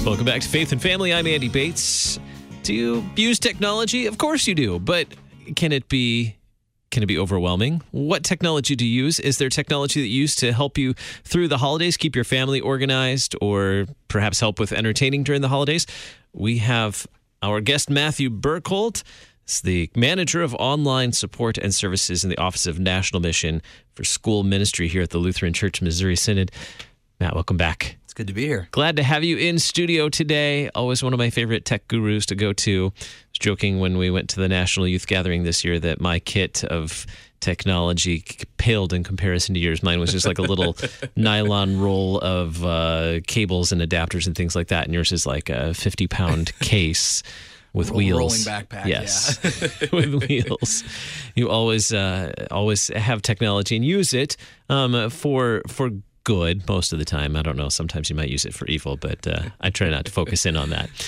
Welcome back to Faith and Family. I'm Andy Bates. Do you use technology? Of course you do, but can it be overwhelming? What technology do you use? Is there technology that you use to help you through the holidays, keep your family organized, or perhaps help with entertaining during the holidays? We have our guest, Matthew Burkholt. He's the manager of online support and services in the Office of National Mission for School Ministry here at the Lutheran Church Missouri Synod. Matt, welcome back. It's good to be here. Glad to have you in studio today. Always one of my favorite tech gurus to go to. I was joking when we went to the National Youth Gathering this year that my kit of technology paled in comparison to yours. Mine was just like a little nylon roll of cables and adapters and things like that. And yours is like a 50-pound case with wheels. Rolling backpack, yes. yeah. With wheels. You always have technology and use it for good most of the time. I don't know. Sometimes you might use it for evil, but I try not to focus in on that.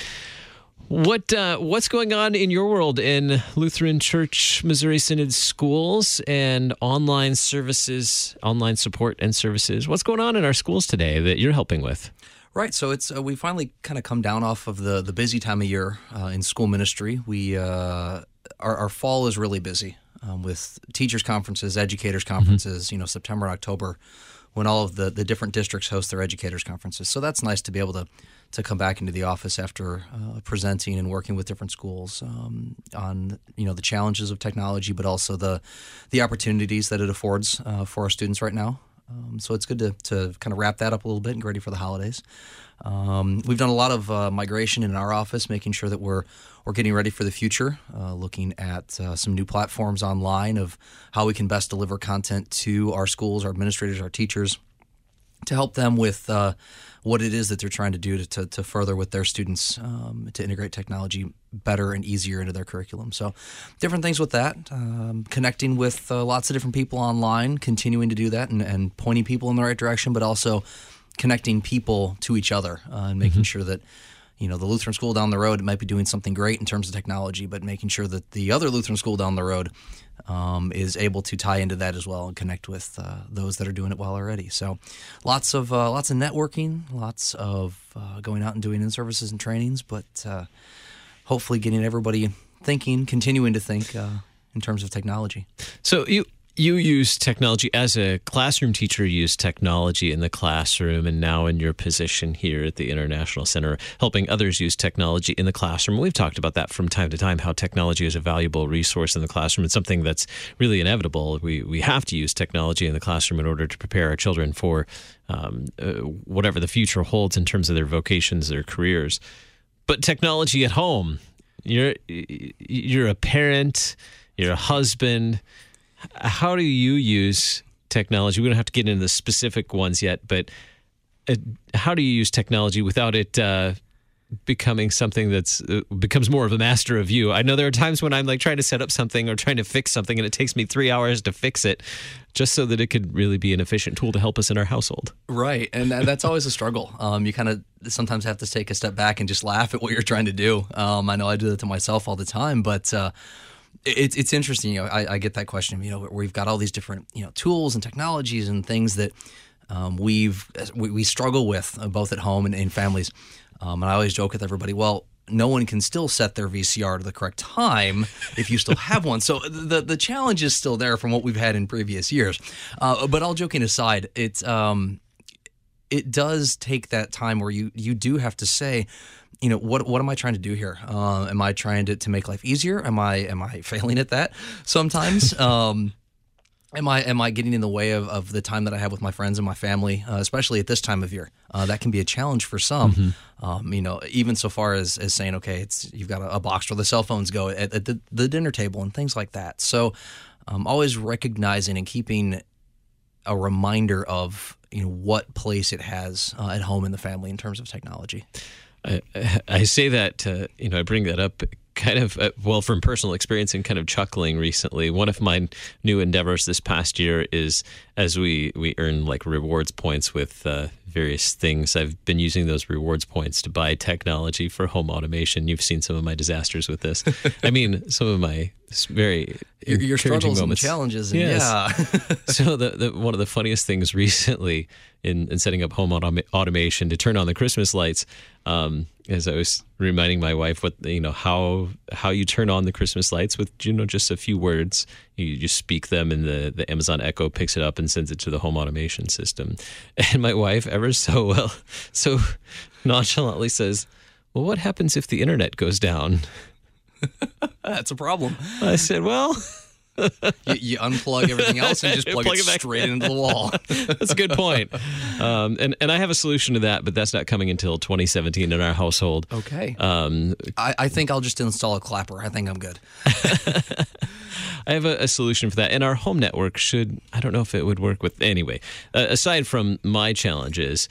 What's going on in your world in Lutheran Church Missouri Synod schools and online services, online support and services? What's going on in our schools today that you're helping with? Right. So it's we finally kind of come down off of the busy time of year in school ministry. We our fall is really busy with teachers conferences, educators conferences. September and October, when all of the different districts host their educators conferences. So that's nice to be able to come back into the office after presenting and working with different schools on the challenges of technology, but also the opportunities that it affords for our students right now. So it's good to kind of wrap that up a little bit and get ready for the holidays. We've done a lot of migration in our office, making sure that we're getting ready for the future, looking at some new platforms online of how we can best deliver content to our schools, our administrators, our teachers, to help them with what it is that they're trying to do to further with their students, to integrate technology better and easier into their curriculum. So different things with that, connecting with lots of different people online, continuing to do that and pointing people in the right direction, but also connecting people to each other and making sure that the Lutheran school down the road might be doing something great in terms of technology, but making sure that the other Lutheran school down the road is able to tie into that as well and connect with those that are doing it well already. So lots of networking, lots of going out and doing in-services and trainings, but hopefully getting everybody continuing to think in terms of technology. So you use technology as a classroom teacher, you use technology in the classroom, and now in your position here at the International Center, helping others use technology in the classroom. We've talked about that from time to time, how technology is a valuable resource in the classroom. It's something that's really inevitable. We have to use technology in the classroom in order to prepare our children for whatever the future holds in terms of their vocations, their careers. But technology at home, you're a parent, you're a husband. How do you use technology? We don't have to get into the specific ones yet, but how do you use technology without it becoming something that's becomes more of a master of you? I know there are times when I'm like trying to set up something or trying to fix something, and it takes me 3 hours to fix it, just so that it could really be an efficient tool to help us in our household. Right, and that's always a struggle. You kind of sometimes have to take a step back and just laugh at what you're trying to do. I know I do that to myself all the time, but it's interesting. I get that question. We've got all these different tools and technologies and things that we struggle with both at home and in families. And I always joke with everybody, well, no one can still set their VCR to the correct time if you still have one. So the challenge is still there from what we've had in previous years. But all joking aside, it does take that time where you do have to say, what am I trying to do here? Am I trying to make life easier? Am I failing at that sometimes? Am I getting in the way of the time that I have with my friends and my family, especially at this time of year? That can be a challenge for some. Even so far as saying, okay, you've got a box where the cell phones go at the dinner table and things like that. So always recognizing and keeping a reminder of what place it has at home in the family in terms of technology. I say that I bring that up kind of, well, from personal experience and kind of chuckling recently, one of my new endeavors this past year is as we earn like rewards points with various things. I've been using those rewards points to buy technology for home automation. You've seen some of my disasters with this. I mean, some of my very your struggles moments. And challenges. And yes. Yeah. So the one of the funniest things recently in setting up home automation to turn on the Christmas lights, as I was reminding my wife how you turn on the Christmas lights with just a few words. You just speak them, and the Amazon Echo picks it up and sends it to the home automation system. And my wife, ever so nonchalantly says, "Well, what happens if the internet goes down?" That's a problem. I said, "Well." You unplug everything else and just plug it straight into the wall. That's a good point. And I have a solution to that, but that's not coming until 2017 in our household. Okay. I think I'll just install a clapper. I think I'm good. I have a solution for that. And our home network I don't know if it would work with, anyway, aside from my challenges,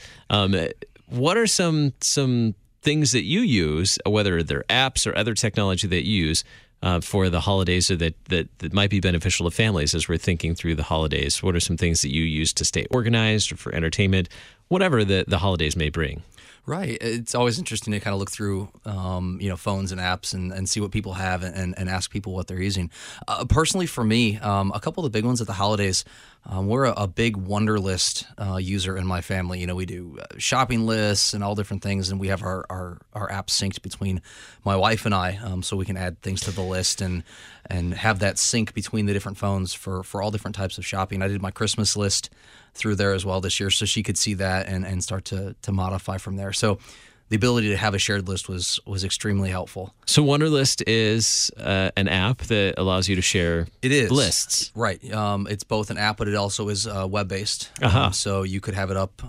what are some things that you use, whether they're apps or other technology that you use, for the holidays, or that might be beneficial to families as we're thinking through the holidays? What are some things that you use to stay organized or for entertainment, whatever the holidays may bring? Right. It's always interesting to kind of look through, phones and apps and see what people have and ask people what they're using. Personally, for me, a couple of the big ones at the holidays, we're a big Wunderlist user in my family. We do shopping lists and all different things, and we have our apps synced between my wife and I, so we can add things to the list and have that sync between the different phones for all different types of shopping. I did my Christmas list through there as well this year, so she could see that and start to modify from there. So the ability to have a shared list was extremely helpful. So Wunderlist is an app that allows you to share lists. Right. It's both an app, but it also is web-based. So you could have it up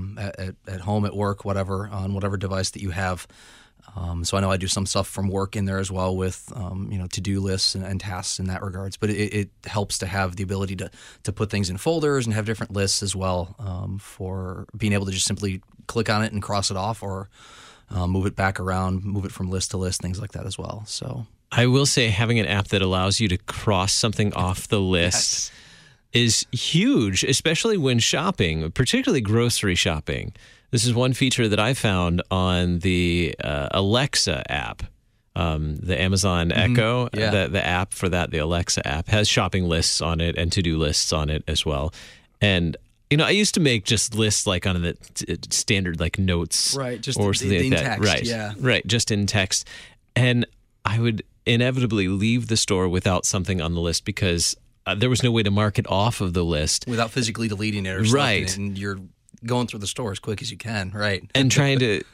at home, at work, whatever, on whatever device that you have. So I know I do some stuff from work in there as well with, to-do lists and tasks in that regards. But it helps to have the ability to put things in folders and have different lists as well, for being able to just simply click on it and cross it off, or move it back around, move it from list to list, things like that as well. So I will say having an app that allows you to cross something off the list is huge, especially when shopping, particularly grocery shopping. This is one feature that I found on the Alexa app, the Amazon Echo. The app for that, the Alexa app, has shopping lists on it and to-do lists on it as well. And I used to make just lists like on the standard like notes, right? Just or something like that, text, right? Yeah, right. Just in text, and I would inevitably leave the store without something on the list because there was no way to mark it off of the list without physically deleting it or something. Right, and you're going through the store as quick as you can, right? And trying to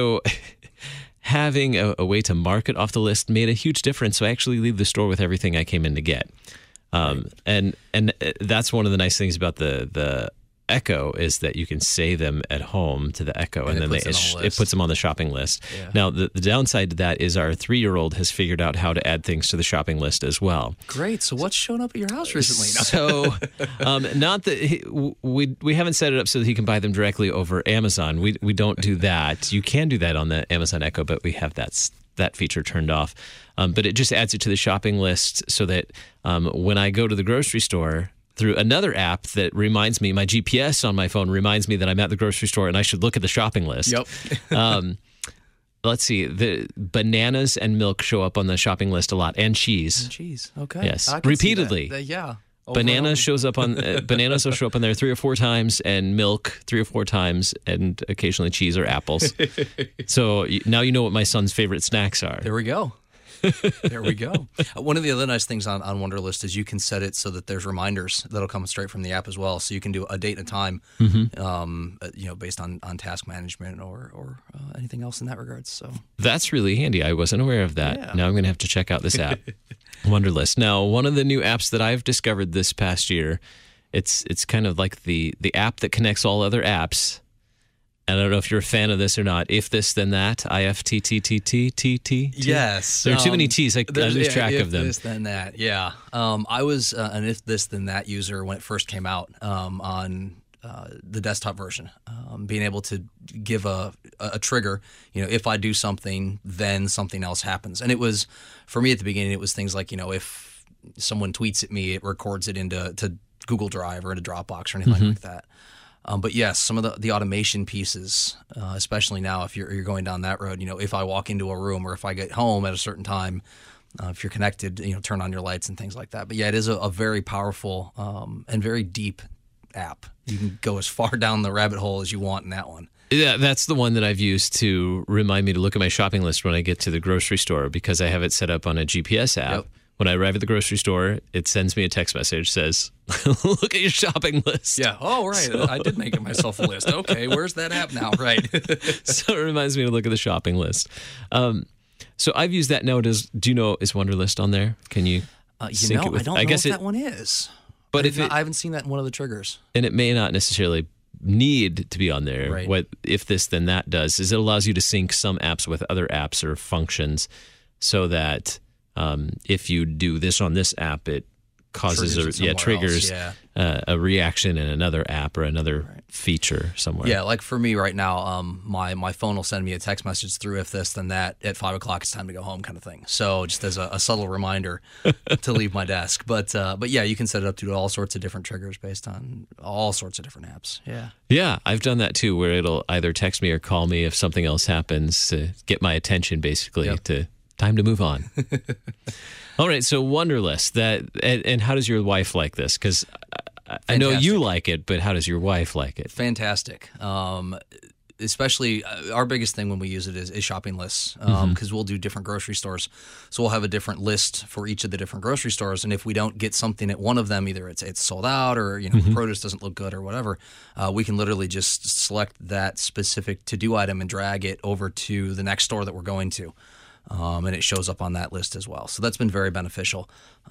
having a way to mark it off the list made a huge difference. So I actually leave the store with everything I came in to get. And that's one of the nice things about the Echo is that you can save them at home to the Echo, and then it puts them on the shopping list. Yeah. Now, the downside to that is our 3-year-old has figured out how to add things to the shopping list as well. Great. So what's shown up at your house recently? So, not that we haven't set it up so that he can buy them directly over Amazon. We don't do that. You can do that on the Amazon Echo, but we have that feature turned off. But it just adds it to the shopping list so that when I go to the grocery store, through another app that reminds me, my GPS on my phone reminds me that I'm at the grocery store and I should look at the shopping list. Yep. Let's see. The bananas and milk show up on the shopping list a lot, and cheese. Okay. Yes. Repeatedly. Yeah. Bananas shows up on bananas will show up on there 3 or 4 times, and milk 3 or 4 times, and occasionally cheese or apples. So now you know what my son's favorite snacks are. There we go. There we go. One of the other nice things on Wunderlist is you can set it so that there's reminders that'll come straight from the app as well. So you can do a date and a time, based on task management or anything else in that regard. So that's really handy. I wasn't aware of that. Yeah. Now I'm going to have to check out this app, Wunderlist. Now, one of the new apps that I've discovered this past year, it's kind of like the app that connects all other apps. And I don't know if you're a fan of this or not. If This Then That, IFTTTTTT. Yes. There are too many T's. I lose track of them. If This Then That, yeah. I was an If This Then That user when it first came out on the desktop version. Being able to give a a trigger. If I do something, then something else happens. And it was, for me at the beginning, it was things like, if someone tweets at me, it records it into Google Drive or into Dropbox or anything like that. But yes, some of the automation pieces, especially now if you're going down that road, if I walk into a room or if I get home at a certain time, if you're connected, turn on your lights and things like that. But yeah, it is a very powerful and very deep app. You can go as far down the rabbit hole as you want in that one. Yeah, that's the one that I've used to remind me to look at my shopping list when I get to the grocery store, because I have it set up on a GPS app. Yep. When I arrive at the grocery store, it sends me a text message, says, look at your shopping list. Yeah. Oh, right. I did make it myself a list. Okay, where's that app now? Right. So it reminds me to look at the shopping list. So I've used that now. Do you know, is Wunderlist on there? Can you sync it with? I don't know if that one is. But I haven't seen that in one of the triggers. And it may not necessarily need to be on there. Right. What if this then that does is it allows you to sync some apps with other apps or functions, so that if you do this on this app, it causes triggers a reaction in another app or another feature somewhere. Yeah, like for me right now, my phone will send me a text message through if this then that at 5 o'clock it's time to go home kind of thing. So just as a subtle reminder to leave my desk. But yeah, you can set it up to do all sorts of different triggers based on all sorts of different apps. Yeah, I've done that too, where it'll either text me or call me if something else happens to get my attention, basically to time to move on. All right, so Wunderlist, and how does your wife like this? Because I know you like it, but how does your wife like it? Fantastic. Especially our biggest thing when we use it is shopping lists, because we'll do different grocery stores. So we'll have a different list for each of the different grocery stores, and if we don't get something at one of them, either it's sold out or produce doesn't look good or whatever, we can literally just select that specific to-do item and drag it over to the next store that we're going to. And it shows up on that list as well. So that's been very beneficial.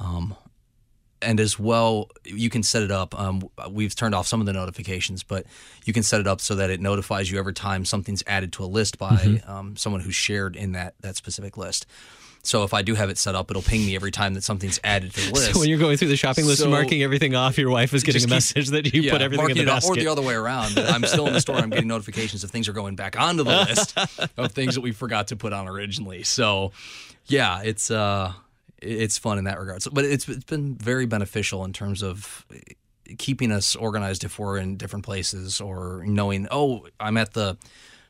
And as well, you can set it up. We've turned off some of the notifications, but you can set it up so that it notifies you every time something's added to a list by someone who's shared in that specific list. So if I do have it set up, it'll ping me every time that something's added to the list. So when you're going through the shopping list and marking everything off, your wife is getting a message that you put everything in the basket. Or the other way around. I'm still in the store. I'm getting notifications of things are going back onto the list of things that we forgot to put on originally. So, yeah, it's fun in that regard. So, but it's been very beneficial in terms of keeping us organized if we're in different places, or knowing, I'm at the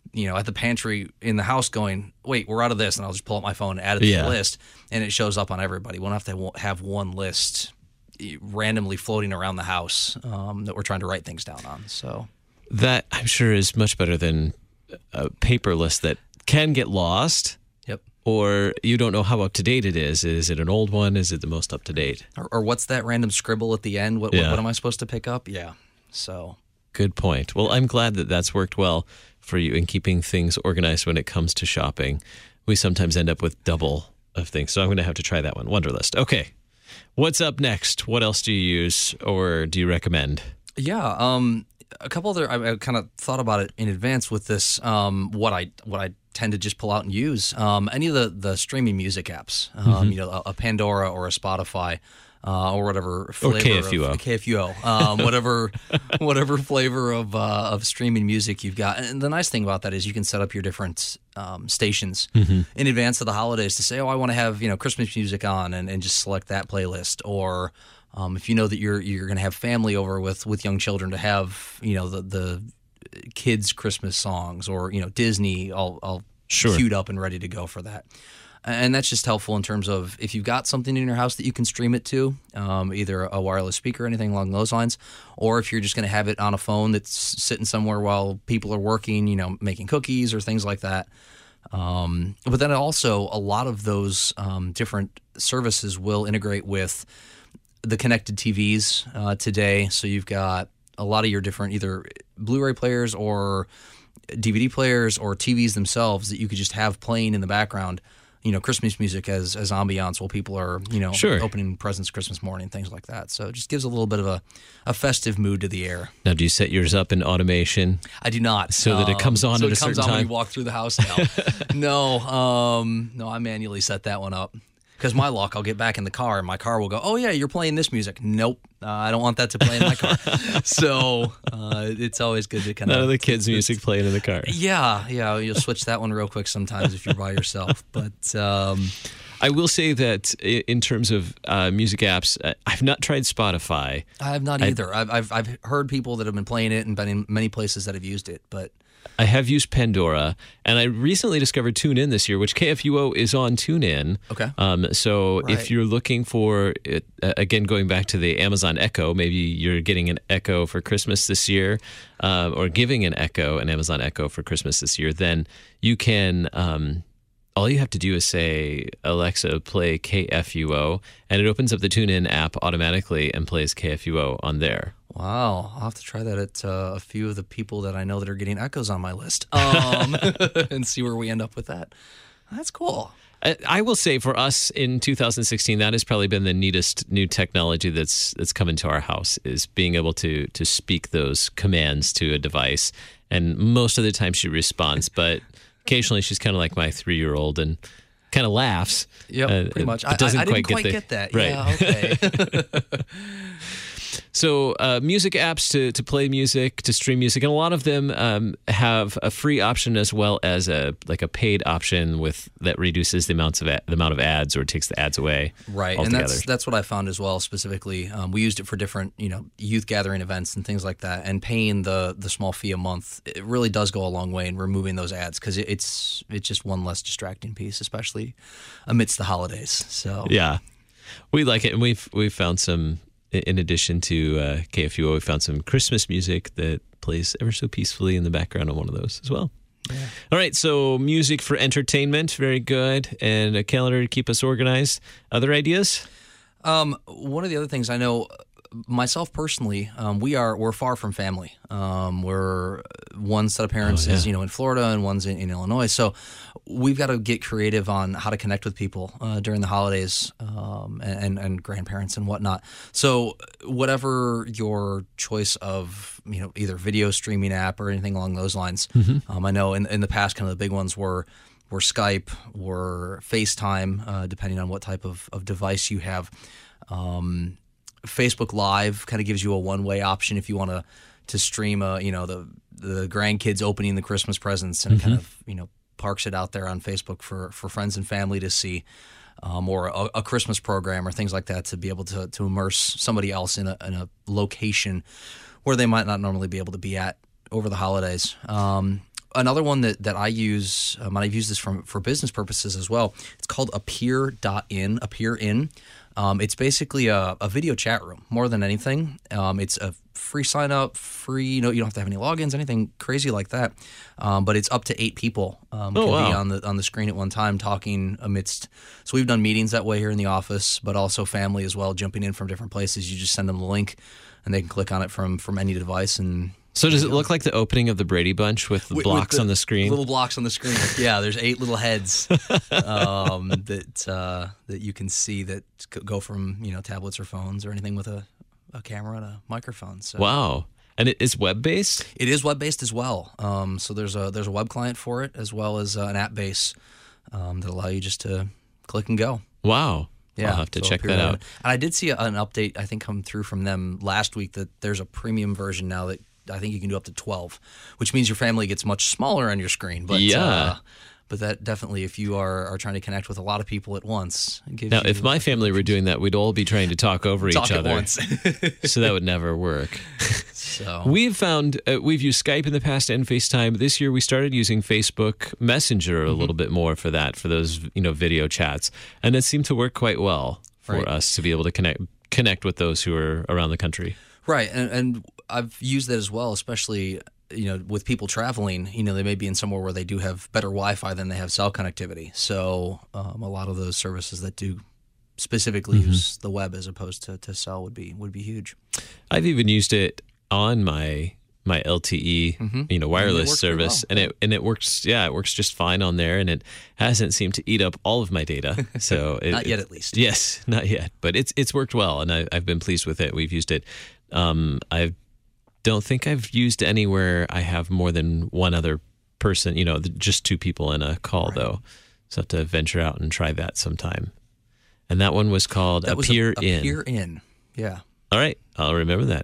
pantry in the house going, wait, we're out of this, and I'll just pull up my phone and add it to the list, and it shows up on everybody. We don't have to have one list randomly floating around the house that we're trying to write things down on. So that, I'm sure, is much better than a paper list that can get lost. Yep. Or you don't know how up to date it is. Is it an old one? Is it the most up to date? Or what's that random scribble at the end? What am I supposed to pick up? Yeah. So good point. Well, I'm glad that that's worked well for you in keeping things organized when it comes to shopping. We sometimes end up with double of things, so I'm going to have to try that one. Wunderlist. Okay. What's up next? What else do you use or do you recommend? Yeah, a couple other. I kind of thought about it in advance with this. What I tend to just pull out and use any of the streaming music apps. A Pandora or a Spotify. Or whatever flavor, or KFUO, whatever flavor of streaming music you've got. And the nice thing about that is you can set up your different stations in advance of the holidays to say, I want to have Christmas music on, and just select that playlist. Or if you know that you're going to have family over with young children, to have the kids' Christmas songs, or Disney all queued up and ready to go for that. And that's just helpful in terms of if you've got something in your house that you can stream it to, either a wireless speaker or anything along those lines, or if you're just going to have it on a phone that's sitting somewhere while people are working, making cookies or things like that. But then also a lot of those different services will integrate with the connected TVs today. So you've got a lot of your different either Blu-ray players or DVD players or TVs themselves that you could just have playing in the background. Christmas music as ambiance while people are, opening presents Christmas morning, things like that. So it just gives a little bit of a festive mood to the air. Now, do you set yours up in automation? I do not. So that it comes on at a certain time? When you walk through the house now. No, I manually set that one up. Because my luck, I'll get back in the car and my car will go, oh yeah, you're playing this music. Nope, I don't want that to play in my car. So it's always good to kind of... None of the kids' music playing in the car. Yeah, you'll switch that one real quick sometimes if you're by yourself. But I will say that in terms of music apps, I've not tried Spotify. I have not either. I've heard people that have been playing it and been in many places that have used it, but... I have used Pandora, and I recently discovered TuneIn this year, which KFUO is on TuneIn. Okay. So Right. if you're looking for, it, again, going back to the Amazon Echo, maybe you're getting an Echo for Christmas this year, or giving an Amazon Echo for Christmas this year, then you can... all you have to do is say, Alexa, play KFUO, and it opens up the TuneIn app automatically and plays KFUO on there. Wow, I'll have to try that at a few of the people that I know that are getting Echoes on my list, and see where we end up with that. That's cool. I will say for us in 2016, that has probably been the neatest new technology that's come into our house, is being able to speak those commands to a device. And most of the time she responds, but occasionally she's kind of like my 3-year-old and kind of laughs. Yeah, pretty much. It doesn't I didn't quite get that. Right. Yeah, okay. So music apps to play music, to stream music, and a lot of them have a free option as well as a paid option that reduces the amount of ads or takes the ads away. Right, altogether. And that's what I found as well. Specifically, we used it for different youth gathering events and things like that. And paying the small fee a month, it really does go a long way in removing those ads, because it's just one less distracting piece, especially amidst the holidays. So yeah, we like it, and we've found some. In addition to KFUO, we found some Christmas music that plays ever so peacefully in the background on one of those as well. Yeah. All right, so music for entertainment, very good, and a calendar to keep us organized. Other ideas? One of the other things I know, myself personally, we're far from family. We're one set of parents is in Florida and one's in Illinois, so we've got to get creative on how to connect with people during the holidays, and grandparents and whatnot. So whatever your choice of either video streaming app or anything along those lines, I know in the past kind of the big ones were Skype or FaceTime, depending on what type of device you have. Facebook Live kind of gives you a one-way option if you want to stream the grandkids opening the Christmas presents, and kind of parks it out there on Facebook for friends and family to see, or a Christmas program or things like that, to be able to immerse somebody else in a location where they might not normally be able to be at over the holidays. Another one that I use, I've used this for business purposes as well. It's called Appear.in. Appear.in. It's basically a video chat room more than anything. It's a free sign up, free. You don't have to have any logins, anything crazy like that. But it's up to 8 people can be on the screen at one time, talking amidst. So we've done meetings that way here in the office, but also family as well, jumping in from different places. You just send them the link, and they can click on it from any device. And so does it look like the opening of the Brady Bunch with the blocks on the screen? Little blocks on the screen. Yeah, there's 8 little heads that you can see that go from tablets or phones or anything with a camera and a microphone. So. Wow. And it is web-based? It is web-based as well. So there's a web client for it, as well as an app base that allow you just to click and go. Wow. Yeah, I'll have to check that out. And I did see an update, I think, come through from them last week, that there's a premium version now that I think you can do up to 12, which means your family gets much smaller on your screen. But but that definitely, if you are trying to connect with a lot of people at once, gives now, you if my family were doing that, we'd all be trying to talk over each other. At once. So that would never work. So we've found we've used Skype in the past and FaceTime. This year we started using Facebook Messenger a little bit more for those video chats, and it seemed to work quite well for us to be able to connect with those who are around the country. Right, and I've used that as well, especially with people traveling. They may be in somewhere where they do have better Wi-Fi than they have cell connectivity. So a lot of those services that do specifically use the web as opposed to cell would be huge. I've even used it on my LTE wireless service, well. and it works. Yeah, it works just fine on there, and it hasn't seemed to eat up all of my data. So not yet, at least. Yes, not yet, but it's worked well, and I've been pleased with it. We've used it. I don't think I've used anywhere I have more than one other person. Just 2 people in a call though. So I have to venture out and try that sometime. And that one was called That was Appear In. Appear In, yeah. All right, I'll remember that.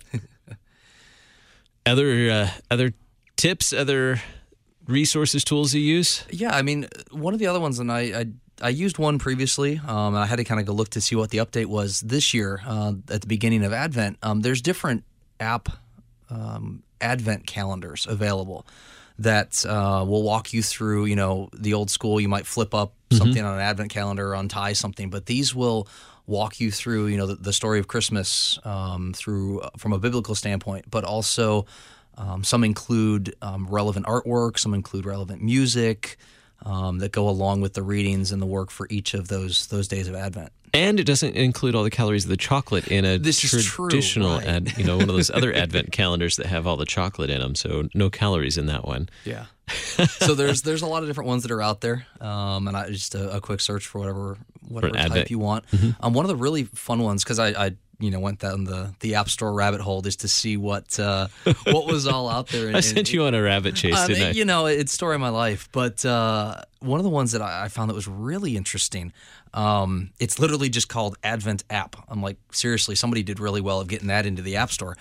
Other tips, other resources, tools you use? Yeah, I mean, one of the other ones, and I used one previously, and I had to kind of go look to see what the update was this year at the beginning of Advent. There's different app Advent calendars available that will walk you through, the old school. You might flip up something on an Advent calendar or untie something, but these will walk you through, the story of Christmas from a biblical standpoint, but also some include relevant artwork, some include relevant music that go along with the readings and the work for each of those days of Advent. And it doesn't include all the calories of the chocolate in a traditional, right. One of those other Advent calendars that have all the chocolate in them. So no calories in that one. Yeah. So there's a lot of different ones that are out there, and just a quick search for whatever type you want. One of the really fun ones, because I went down the App Store rabbit hole just to see what was all out there. I sent you on a rabbit chase, didn't I? It's story of my life. But one of the ones that I found that was really interesting, it's literally just called Advent App. I'm like, seriously, somebody did really well of getting that into the App Store.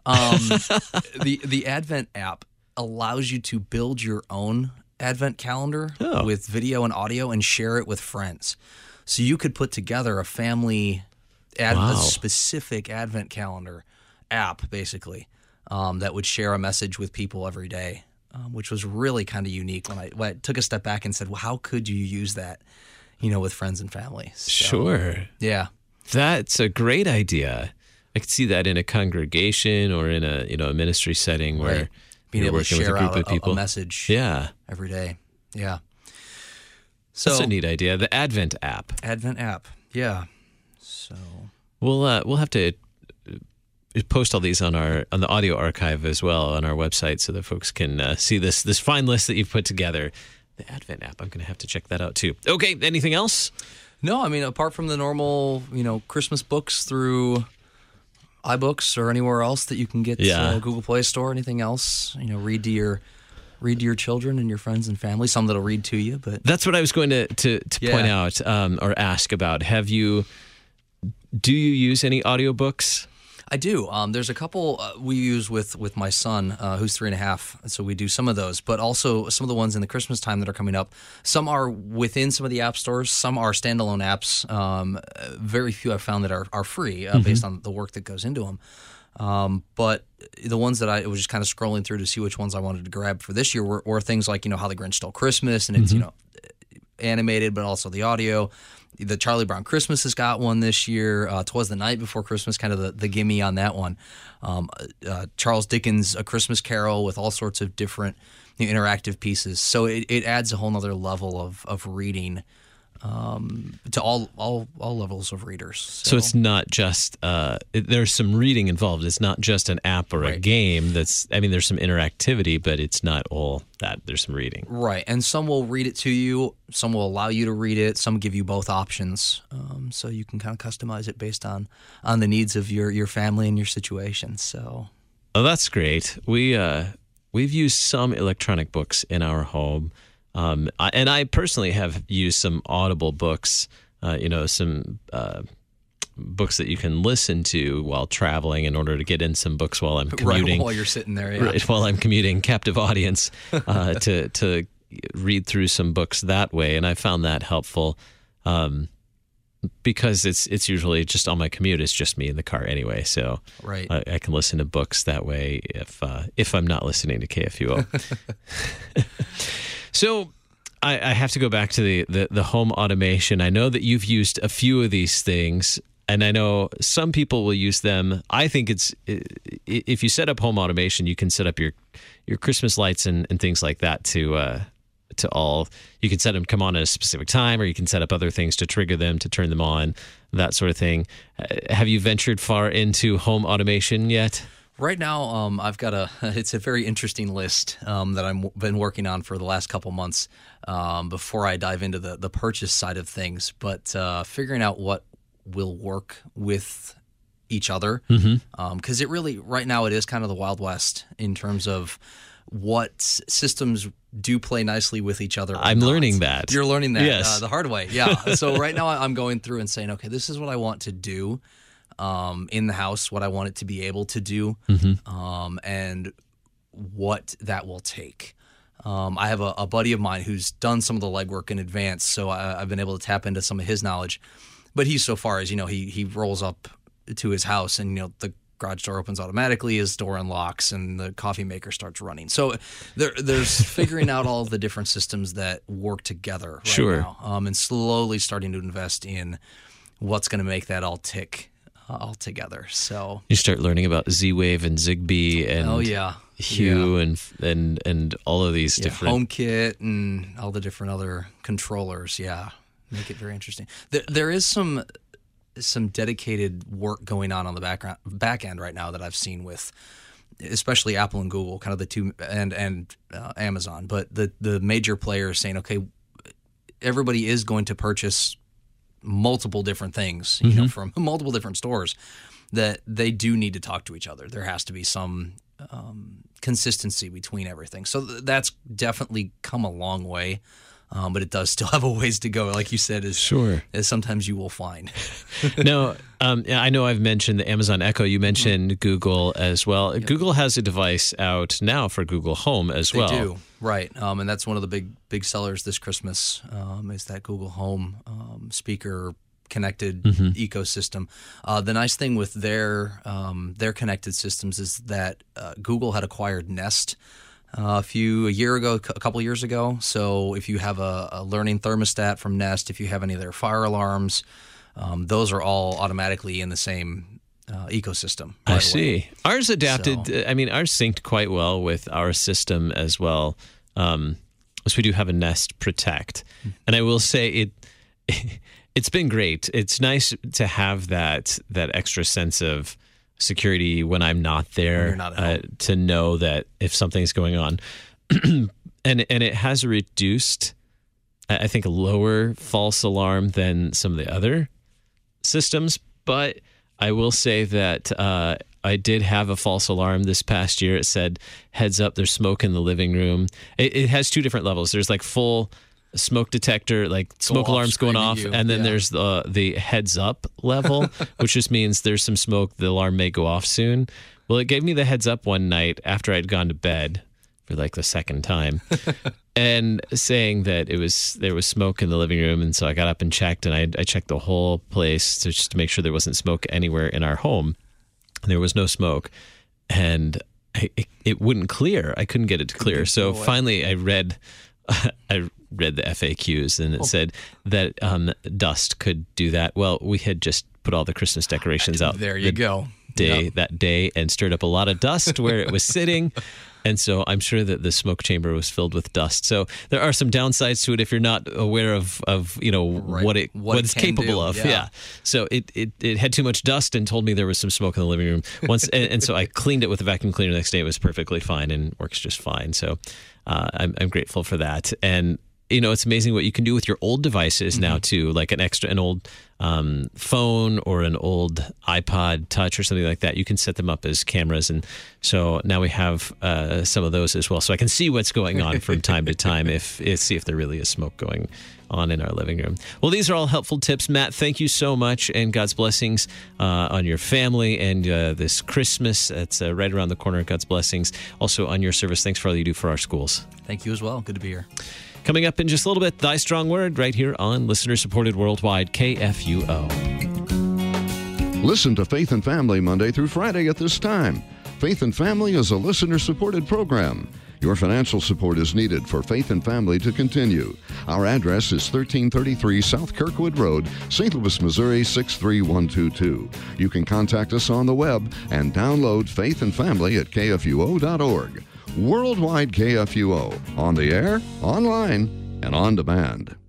The Advent App allows you to build your own Advent calendar with video and audio and share it with friends. So you could put together a family a specific Advent calendar app, basically, that would share a message with people every day, which was really kind of unique when I took a step back and said, well, how could you use that, with friends and family? So, sure. Yeah. That's a great idea. I could see that in a congregation or in a ministry setting where being you're able to working share with a group out of people. A message every day. Yeah. So that's a neat idea. The Advent App. Advent App. Yeah. So we'll have to post all these on the audio archive as well on our website so that folks can see this fine list that you've put together. The Advent App. I'm going to have to check that out too. Okay. Anything else? No, I mean, apart from the normal, Christmas books through iBooks or anywhere else that you can get Google Play Store, anything else, read to your children and your friends and family, some that'll read to you. But that's what I was going to point out or ask about. Do you use any audiobooks? I do. There's a couple we use with my son, who's 3.5. So we do some of those, but also some of the ones in the Christmas time that are coming up. Some are within some of the app stores. Some are standalone apps. Very few I've found that are free based on the work that goes into them. But the ones that I was just kind of scrolling through to see which ones I wanted to grab for this year were things like, How the Grinch Stole Christmas, and it's, animated, but also the audio. The Charlie Brown Christmas has got one this year. 'Twas the Night Before Christmas, kind of the gimme on that one. Charles Dickens' A Christmas Carol with all sorts of different interactive pieces. So it adds a whole nother level of reading to all levels of readers. So it's not just there's some reading involved. It's not just an app or a game. There's some interactivity, but it's not all that. There's some reading. Right, and some will read it to you. Some will allow you to read it. Some give you both options, so you can kind of customize it based on the needs of your family and your situation. So, that's great. We've used some electronic books in our home. And I personally have used some Audible books, some books that you can listen to while traveling in order to get in some books while I'm commuting. Right, while you're sitting there, yeah. Right, while I'm commuting, captive audience, to read through some books that way. And I found that helpful because it's usually just on my commute. It's just me in the car anyway. So I can listen to books that way if I'm not listening to KFUO. So I have to go back to the home automation. I know that you've used a few of these things, and I know some people will use them. I think if you set up home automation, you can set up your Christmas lights and things like that to all. You can set them to come on at a specific time, or you can set up other things to trigger them, to turn them on, that sort of thing. Have you ventured far into home automation yet? Right now, I've got it's a very interesting list that I've been working on for the last couple months before I dive into the purchase side of things. But figuring out what will work with each other, because it really, right now, it is kind of the Wild West in terms of what systems do play nicely with each other. I'm learning that. You're learning that Yes. the hard way. Yeah. So right now I'm going through and saying, okay, this is what I want to do in the house, what I want it to be able to do, and what that will take. I have a buddy of mine who's done some of the legwork in advance, so I've been able to tap into some of his knowledge. But he's so far as, he rolls up to his house and, the garage door opens automatically, his door unlocks, and the coffee maker starts running. So there's figuring out all the different systems that work together right now, and slowly starting to invest in what's going to make that all tick all together. So you start learning about Z-Wave and Zigbee and Hue and all of these different HomeKit and all the different other controllers. Yeah, make it very interesting. There is some dedicated work going on the back end right now that I've seen with, especially Apple and Google, kind of the two, and Amazon. But the major players saying, okay, everybody is going to purchase multiple different things, from multiple different stores, that they do need to talk to each other. There has to be some consistency between everything. So that's definitely come a long way. But it does still have a ways to go, like you said, as sometimes you will find. Now, I know I've mentioned the Amazon Echo. You mentioned Google as well. Yep. Google has a device out now for Google Home as well. They do, right. And that's one of the big sellers this Christmas, is that Google Home speaker connected ecosystem. The nice thing with their connected systems is that Google had acquired Nest a couple years ago. So if you have a learning thermostat from Nest, if you have any of their fire alarms, those are all automatically in the same ecosystem. Right I see. Ours adapted. So, ours synced quite well with our system as well. So we do have a Nest Protect, and I will say it's been great. It's nice to have that extra sense of security when I'm not there, to know that if something's going on, and it has reduced, I think, a lower false alarm than some of the other systems. But I will say that I did have a false alarm this past year. It said, "Heads up, there's smoke in the living room." It has two different levels. There's like full smoke detector, like smoke alarms going off, and then there's the heads up level, which just means there's some smoke, the alarm may go off soon. Well, it gave me the heads up one night after I'd gone to bed for like the second time, and saying that there was smoke in the living room. And so I got up and checked, and I checked the whole place just to make sure there wasn't smoke anywhere in our home. There was no smoke, and it wouldn't clear. I couldn't get it to clear. So finally I read the FAQs, and it said that dust could do that. Well, we had just put all the Christmas decorations out. There you go. That day, and stirred up a lot of dust where it was sitting. And so I'm sure that the smoke chamber was filled with dust. So there are some downsides to it if you're not aware of what it's capable of. Yeah. So it had too much dust and told me there was some smoke in the living room once, and so I cleaned it with a vacuum cleaner the next day. It was perfectly fine and works just fine. So I'm grateful for that. And it's amazing what you can do with your old devices now too, like an old phone or an old iPod Touch or something like that. You can set them up as cameras, and so now we have some of those as well. So I can see what's going on from time to time, see if there really is smoke going on in our living room. Well, these are all helpful tips. Matt, thank you so much, and God's blessings on your family and this Christmas that's right around the corner. God's blessings also on your service. Thanks for all you do for our schools. Thank you as well. Good to be here. Coming up in just a little bit, Thy Strong Word right here on listener-supported worldwide KFUO. Listen to Faith and Family Monday through Friday at this time. Faith and Family is a listener-supported program. Your financial support is needed for Faith and Family to continue. Our address is 1333 South Kirkwood Road, St. Louis, Missouri 63122. You can contact us on the web and download Faith and Family at kfuo.org. Worldwide KFUO, on the air, online, and on demand.